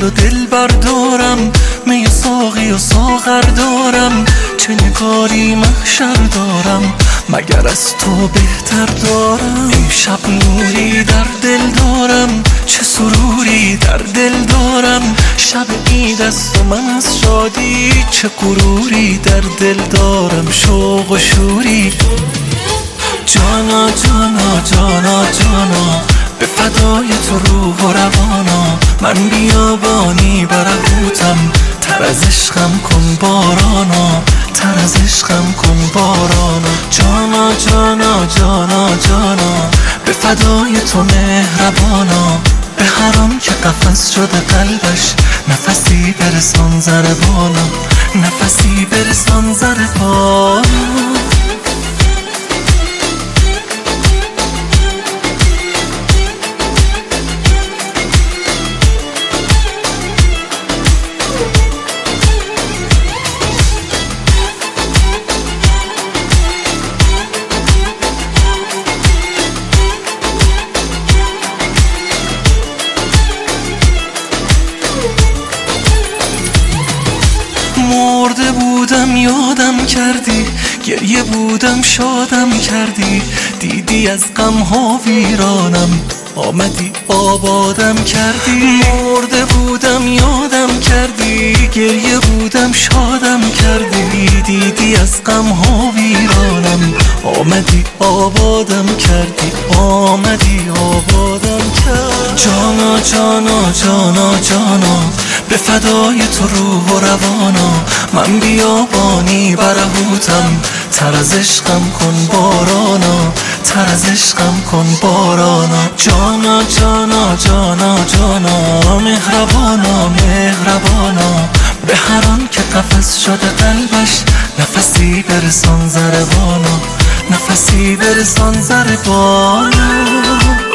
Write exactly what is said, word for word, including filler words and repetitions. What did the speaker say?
و دل بردارم، می ساقی و ساغر دارم، چه نگاری محشر دارم مگر از تو بهتر دارم. امشب نوری در دل دارم، چه سروری در دل دارم، شب عید است و من از شادی چه غروری در دل دارم. شوق و شوری جانا جانا جانا جانا، به فدای تو روح و روانا، من بیابانی برهوتم، تر از عشقم کن بارانا، تر از عشقم کن بارانا. جانا جانا جانا جانا، به فدای تو مهربانا، به هران که قفس شده قلبش، نفسی برسان ضربانا، نفسی برسان ضربانا. مرده بودم یادم کردی، گریه بودم شادم کردی، دیدی از غم ها ویرانم آمدی آبادم کردی. مرده بودم یادم کردی، گریه بودم شادم کردی، دیدی از غم ها ویرانم آمدی آبادم کردی، آمدی آبادم کردی. جانا جانا جانا جانا، به فدای تو روح و روانا، من بیابانی برهوتم، تر از عشقم کن بارانا، تر از عشقم کن بارانا. جانا جانا جانا جانا، مهربانا مهربانا، به هران که قفس شده قلبش، نفسی برسان ضربانا، نفسی برسان ضربانا.